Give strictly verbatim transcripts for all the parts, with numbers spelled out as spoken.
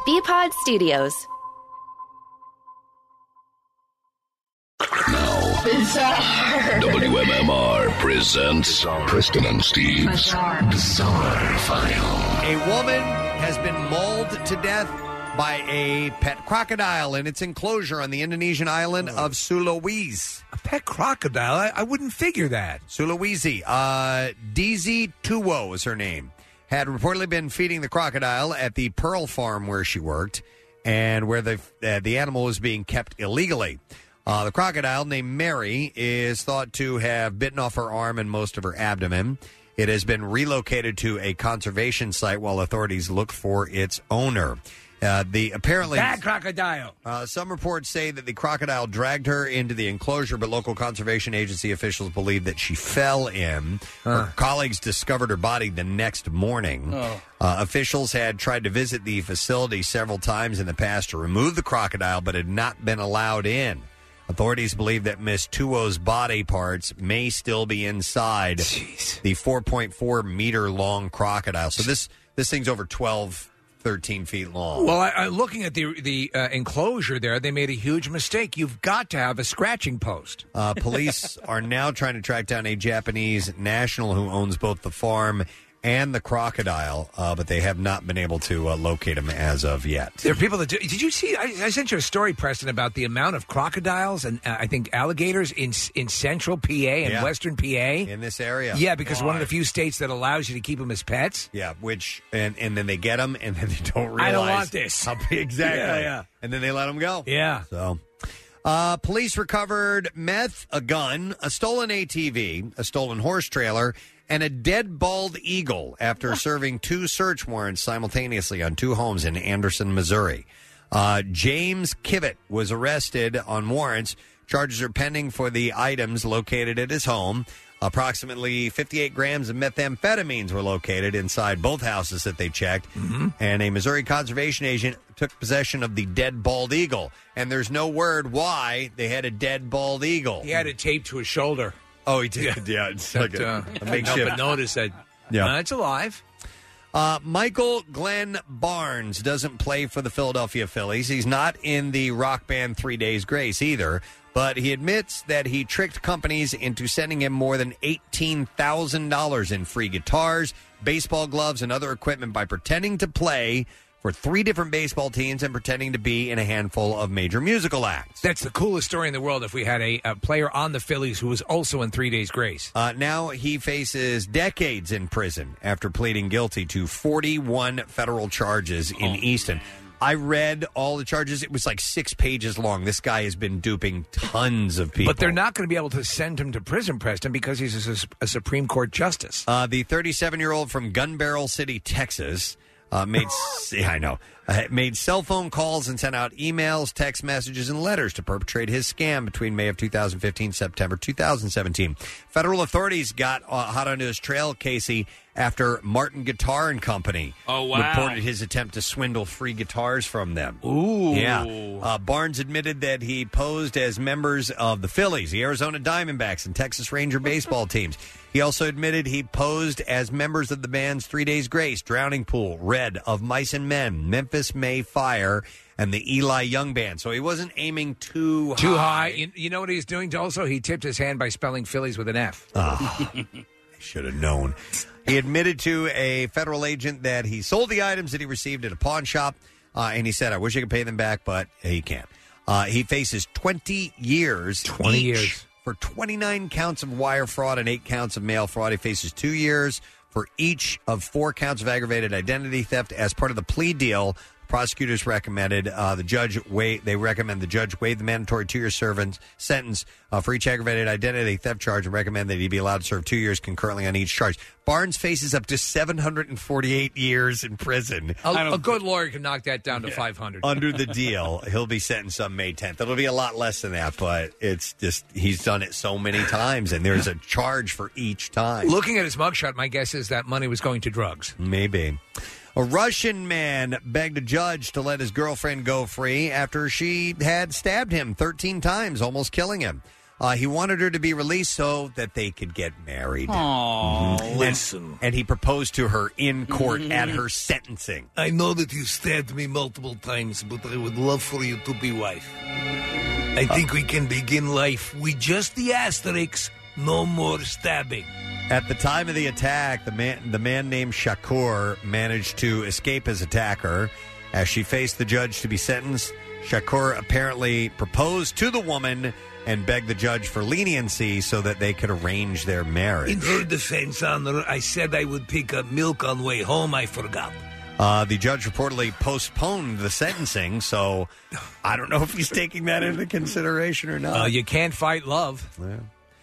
B-Pod Studios. Bizarre. W M M R presents Preston and Steve's Bizarre. Bizarre File. A woman has been mauled to death by a pet crocodile in its enclosure on the Indonesian island of Sulawesi. A pet crocodile? I, I wouldn't figure that. Sulawesi. Uh, D Z Tuwo is her name. Had reportedly been feeding the crocodile at the Pearl Farm where she worked and where the, uh, the animal was being kept illegally. Uh, the crocodile, named Mary, is thought to have bitten off her arm and most of her abdomen. It has been relocated to a conservation site while authorities look for its owner. Uh, the apparently Bad crocodile. Uh, some reports say that the crocodile dragged her into the enclosure, but local conservation agency officials believe that she fell in. Her colleagues discovered her body the next morning. Oh. Uh, officials had tried to visit the facility several times in the past to remove the crocodile, but had not been allowed in. Authorities believe that Miss Tuwo's body parts may still be inside Jeez. the four point four meter long crocodile. So this this thing's over twelve, thirteen feet long. Well, I, I, looking at the the uh, enclosure there, they made a huge mistake. You've got to have a scratching post. Uh, police are now trying to track down a Japanese national who owns both the farm and the crocodile, uh, but they have not been able to uh, locate him as of yet. There are people that do. Did you see? I, I sent you a story, Preston, about the amount of crocodiles and uh, I think alligators in in central P A and Yeah. western P A. In this area. Yeah, because Why? one of the few states that allows you to keep them as pets. Yeah, which, and, and then they get them, and then they don't realize. I don't want this. How, exactly. Yeah, yeah. And then they let them go. Yeah. So, uh, police recovered meth, a gun, a stolen A T V, a stolen horse trailer, and a dead bald eagle after serving two search warrants simultaneously on two homes in Anderson, Missouri. Uh, James Kivett was arrested on warrants. Charges are pending for the items located at his home. Approximately fifty-eight grams of methamphetamines were located inside both houses that they checked. Mm-hmm. And a Missouri conservation agent took possession of the dead bald eagle. And there's no word why they had a dead bald eagle. He had it taped to his shoulder. Oh, he did. Yeah, it's like a, uh, a makeshift. No, but notice that Yeah. uh, it's alive. Uh, Michael Glenn Barnes doesn't play for the Philadelphia Phillies. He's not in the rock band Three Days Grace either, but he admits that he tricked companies into sending him more than eighteen thousand dollars in free guitars, baseball gloves, and other equipment by pretending to play for three different baseball teams and pretending to be in a handful of major musical acts. That's the coolest story in the world if we had a, a player on the Phillies who was also in Three Days Grace. Uh, now he faces decades in prison after pleading guilty to forty-one federal charges in Oh, Easton. I read all the charges. It was like six pages long. This guy has been duping tons of people. But they're not going to be able to send him to prison, Preston, because he's a, a Supreme Court justice. Uh, the thirty-seven-year-old from Gun Barrel City, Texas, uh, made yeah, I know uh, made cell phone calls and sent out emails, text messages, and letters to perpetrate his scam between May of two thousand fifteen and September two thousand seventeen. Federal authorities got uh, hot onto his trail, Casey, after Martin Guitar and Company Oh, wow. reported his attempt to swindle free guitars from them. Ooh. Yeah. Uh, Barnes admitted that he posed as members of the Phillies, the Arizona Diamondbacks, and Texas Ranger baseball teams. He also admitted he posed as members of the bands Three Days Grace, Drowning Pool, Red, Of Mice and Men, Memphis May Fire, and the Eli Young Band. So he wasn't aiming too high. Too high. You, you know what he's doing also? He tipped his hand by spelling Phillies with an F. Oh, I should have known. He admitted to a federal agent that he sold the items that he received at a pawn shop, uh, and he said, I wish I could pay them back, but he can't. Uh, he faces twenty years twenty each years. for twenty-nine counts of wire fraud and eight counts of mail fraud. He faces two years for each of four counts of aggravated identity theft. As part of the plea deal, prosecutors recommended uh, the judge wait. They recommend the judge waive the mandatory two-year servant sentence uh, for each aggravated identity theft charge and recommend that he be allowed to serve two years concurrently on each charge. Barnes faces up to seven hundred forty-eight years in prison. A, a good lawyer can knock that down to Yeah. five hundred. Under the deal, he'll be sentenced on May tenth. It'll be a lot less than that, but it's just he's done it so many times, and there's a charge for each time. Looking at his mugshot, my guess is that money was going to drugs. Maybe. A Russian man begged a judge to let his girlfriend go free after she had stabbed him thirteen times, almost killing him. Uh, he wanted her to be released so that they could get married. Aww, Mhm. listen. And, and he proposed to her in court at her sentencing. I know that you stabbed me multiple times, but I would love for you to be wife. I think we can begin life with just the asterisks, no more stabbing. At the time of the attack, the man, the man named Shakur managed to escape his attacker. As she faced the judge to be sentenced, Shakur apparently proposed to the woman and begged the judge for leniency so that they could arrange their marriage. In her defense, Honor, I said I would pick up milk on way home. I forgot. Uh, the judge reportedly postponed the sentencing, so I don't know if he's taking that into consideration or not. Uh, you can't fight love. Yeah.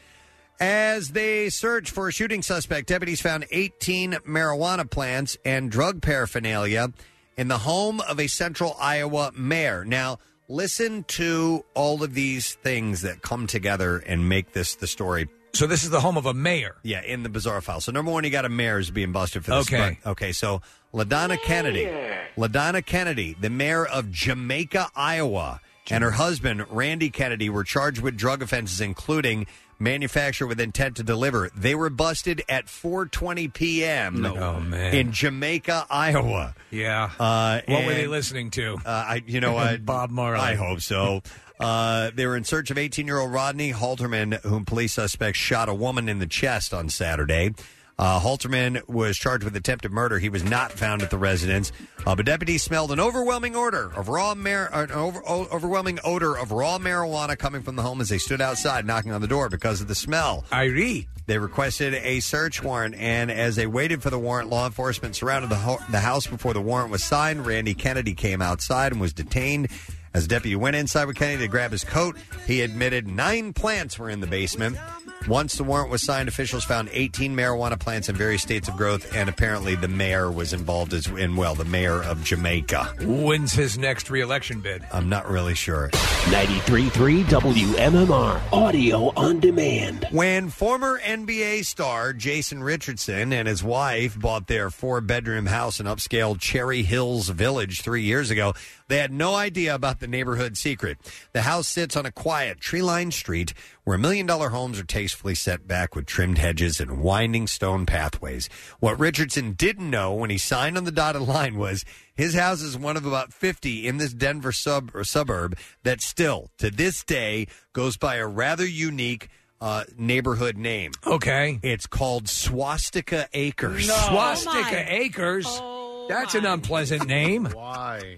As they search for a shooting suspect, deputies found eighteen marijuana plants and drug paraphernalia in the home of a central Iowa mayor. Now, listen to all of these things that come together and make this the story. So this is the home of a mayor? Yeah, in the bizarre file. So number one, you got a mayor who's being busted for this. Okay. But, okay, so LaDonna Kennedy. LaDonna Kennedy, the mayor of Jamaica, Iowa, and her husband, Randy Kennedy, were charged with drug offenses, including manufacture with intent to deliver. They were busted at four twenty p.m. Oh, man. in Jamaica, Iowa. Yeah. Uh, what were they and, listening to? Uh, I, you know, I, Bob Marley. I hope so. Uh, they were in search of eighteen-year-old Rodney Halterman, whom police suspects shot a woman in the chest on Saturday. Uh, Halterman was charged with attempted murder. He was not found at the residence, uh, but deputies smelled an overwhelming odor of raw mar- an over- o- overwhelming odor of raw marijuana coming from the home as they stood outside knocking on the door because of the smell. Irie. They requested a search warrant, and as they waited for the warrant, law enforcement surrounded the, ho- the house before the warrant was signed. Randy Kennedy came outside and was detained. As the deputy went inside with Kennedy to grab his coat, he admitted nine plants were in the basement. Once the warrant was signed, officials found eighteen marijuana plants in various states of growth, and apparently the mayor was involved as in, well, the mayor of Jamaica. When's his next reelection bid? I'm not really sure. ninety-three point three W M M R, audio on demand. When former N B A star Jason Richardson and his wife bought their four-bedroom house in upscale Cherry Hills Village three years ago, they had no idea about the neighborhood secret. The house sits on a quiet, tree-lined street where million-dollar homes are tastefully set back with trimmed hedges and winding stone pathways. What Richardson didn't know when he signed on the dotted line was his house is one of about fifty in this Denver sub or suburb that still, to this day, goes by a rather unique uh, neighborhood name. Okay. It's called Swastika Acres. No. Swastika Oh, Acres? Oh, That's an unpleasant name. Why?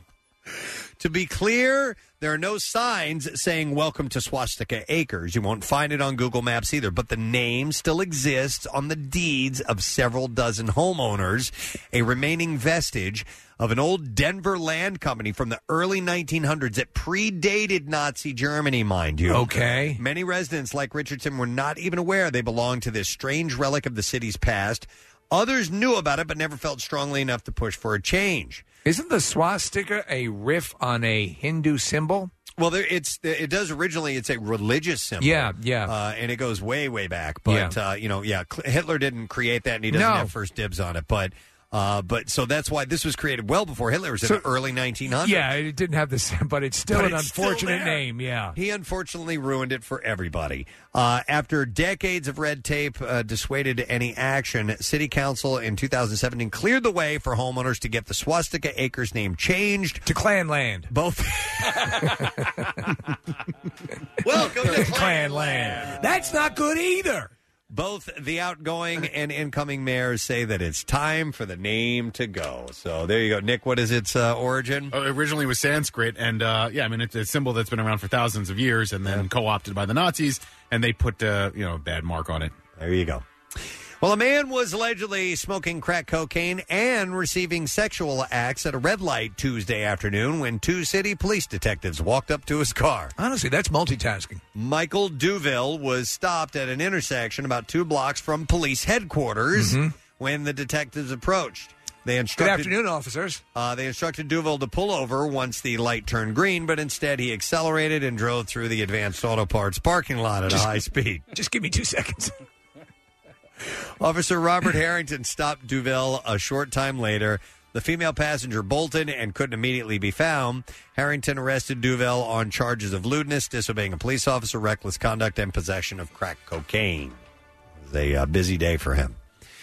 To be clear, there are no signs saying welcome to Swastika Acres. You won't find it on Google Maps either, but the name still exists on the deeds of several dozen homeowners, a remaining vestige of an old Denver land company from the early nineteen hundreds that predated Nazi Germany, mind you. Okay. Many residents like Richardson were not even aware they belonged to this strange relic of the city's past. Others knew about it but never felt strongly enough to push for a change. Isn't the swastika a riff on a Hindu symbol? Well, there, it's it does originally. It's a religious symbol. Yeah, yeah. uh, and it goes way, way back. But Yeah. uh, you know, yeah, Cl- Hitler didn't create that, and he doesn't No. have first dibs on it. But uh, but so that's why this was created well before Hitler. It was So- in the early nineteen hundreds. Yeah, it didn't have this, but it's still But an it's still unfortunate there. name. Yeah. He unfortunately ruined it for everybody. Uh, after decades of red tape uh, dissuaded any action, City Council in two thousand seventeen cleared the way for homeowners to get the Swastika Acres name changed to Klan Land. Both. Welcome to Klan Land. That's not good either. Both the outgoing and incoming mayors say that it's time for the name to go. So there you go. Nick, what is its uh, origin? Uh, originally it was Sanskrit, and uh, yeah, I mean, it's a symbol that's been around for thousands of years and then Yeah. co-opted by the Nazis, and they put, uh, you know, a bad mark on it. There you go. Well, a man was allegedly smoking crack cocaine and receiving sexual acts at a red light Tuesday afternoon when two city police detectives walked up to his car. Honestly, that's multitasking. Michael Duville was stopped at an intersection about two blocks from police headquarters when the detectives approached. They Good instructed, afternoon, officers. Uh, they instructed Duville to pull over once the light turned green, but instead he accelerated and drove through the Advanced Auto Parts parking lot at Just- a high speed. Just give me two seconds. Officer Robert Harrington stopped Duville a short time later, The female passenger bolted and couldn't immediately be found. Harrington arrested Duvel on charges of lewdness, disobeying a police officer, reckless conduct, and possession of crack cocaine. It was a uh, busy day for him.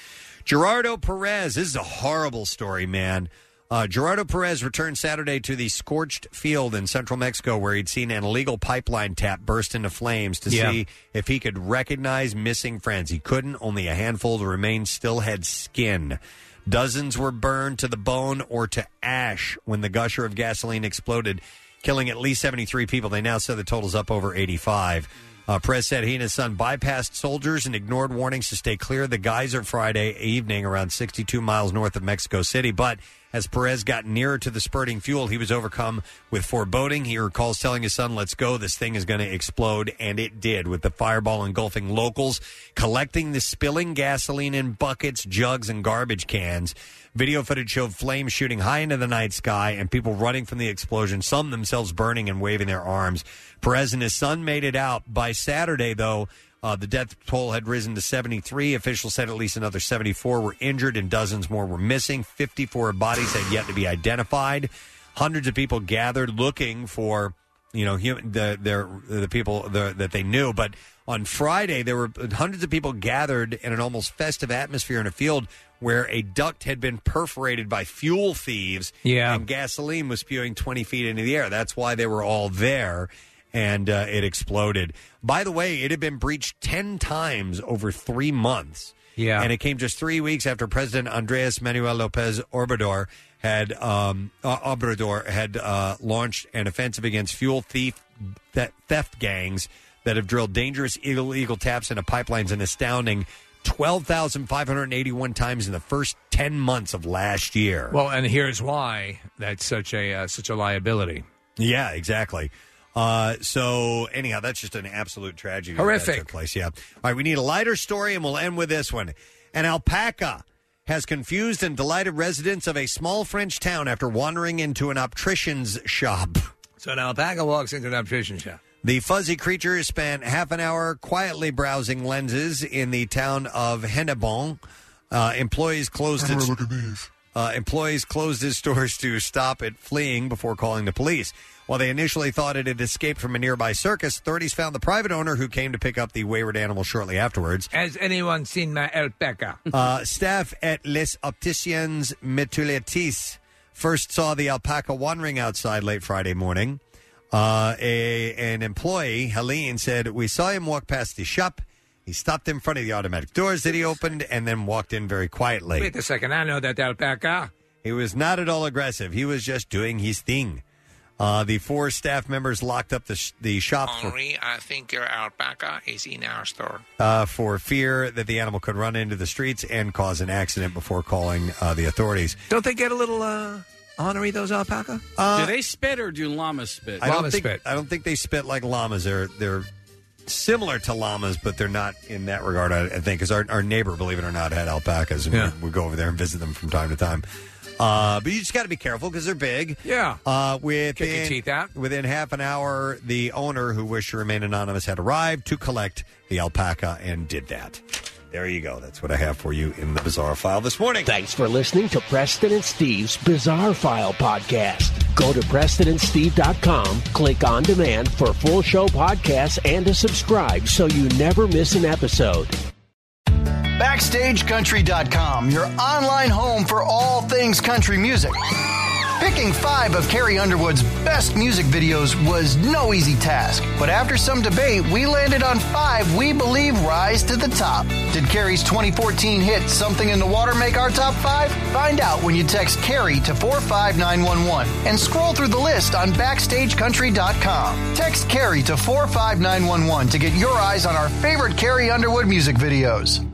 Gerardo Perez. This is a horrible story, man. Uh, Gerardo Perez returned Saturday to the scorched field in central Mexico where he'd seen an illegal pipeline tap burst into flames to yeah. see if he could recognize missing friends. He couldn't. Only a handful of the remains still had skin. Dozens were burned to the bone or to ash when the gusher of gasoline exploded, killing at least seventy-three people. They now say the total's up over eighty-five. Uh, Perez said he and his son bypassed soldiers and ignored warnings to stay clear of the geyser Friday evening around sixty-two miles north of Mexico City. But as Perez got nearer to the spurting fuel, he was overcome with foreboding. He recalls telling his son, "Let's go. This thing is going to explode." And it did, with the fireball engulfing locals, collecting the spilling gasoline in buckets, jugs, and garbage cans. Video footage showed flames shooting high into the night sky and people running from the explosion, some themselves burning and waving their arms. Perez and his son made it out. By Saturday, though, uh, the death toll had risen to seventy-three. Officials said at least another seventy-four were injured and dozens more were missing. fifty-four bodies had yet to be identified. Hundreds of people gathered looking for, you know, human, the, their, the people the, that they knew. But on Friday, there were hundreds of people gathered in an almost festive atmosphere in a field where a duct had been perforated by fuel thieves, yeah. and gasoline was spewing twenty feet into the air. That's why they were all there, and uh, it exploded. By the way, it had been breached ten times over three months. Yeah. And it came just three weeks after President Andres Manuel Lopez Obrador had um, uh, Obrador had uh, launched an offensive against fuel thief th- theft gangs that have drilled dangerous illegal taps into pipelines, an astounding twelve thousand five hundred eighty-one times in the first ten months of last year. Well, and here's why that's such a uh, such a liability. Yeah, exactly. Uh, so, anyhow, that's just an absolute tragedy. Horrific. That took place, yeah. All right, we need a lighter story, and we'll end with this one. An alpaca has confused and delighted residents of a small French town after wandering into an optician's shop. So an alpaca walks into an optician shop. The fuzzy creature spent half an hour quietly browsing lenses in the town of Hennebon. Uh, employees closed its, look at these. Uh, employees closed his stores to stop it fleeing before calling the police. While they initially thought it had escaped from a nearby circus, authorities found the private owner who came to pick up the wayward animal shortly afterwards. Has anyone seen my alpaca? uh, staff at Les Opticiens Metuletis first saw the alpaca wandering outside late Friday morning. Uh, a, an employee, Helene, said, "We saw him walk past the shop. He stopped in front of the automatic doors that he opened and then walked in very quietly. Wait a second, I know that alpaca. He was not at all aggressive. He was just doing his thing." Uh, the four staff members locked up the, sh- the shop for, Henri, I think your alpaca is in our store. uh, for fear that the animal could run into the streets and cause an accident before calling uh, the authorities. Don't they get a little uh, ornery, those alpaca? Uh, do they spit or do llamas spit? I don't Llamas think spit. I don't think they spit like llamas. They're they're similar to llamas, but they're not in that regard. I, I think because our our neighbor, believe it or not, had alpacas, and Yeah. we, we go over there and visit them from time to time. Uh, but you just got to be careful because they're big. Yeah. Uh, within, Kick your teeth out. Within half an hour, the owner, who wished to remain anonymous, had arrived to collect the alpaca and did that. There you go. That's what I have for you in the Bizarre File this morning. Thanks for listening to Preston and Steve's Bizarre File podcast. Go to preston and steve dot com, click on demand for full show podcasts and to subscribe so you never miss an episode. Backstage Country dot com, your online home for all things country music. Picking five of Carrie Underwood's best music videos was no easy task, but after some debate, we landed on five we believe rise to the top. Did Carrie's twenty fourteen hit Something in the Water make our top five? Find out when you text Carrie to four five nine one one and scroll through the list on Backstage Country dot com. Text Carrie to four five nine one one to get your eyes on our favorite Carrie Underwood music videos.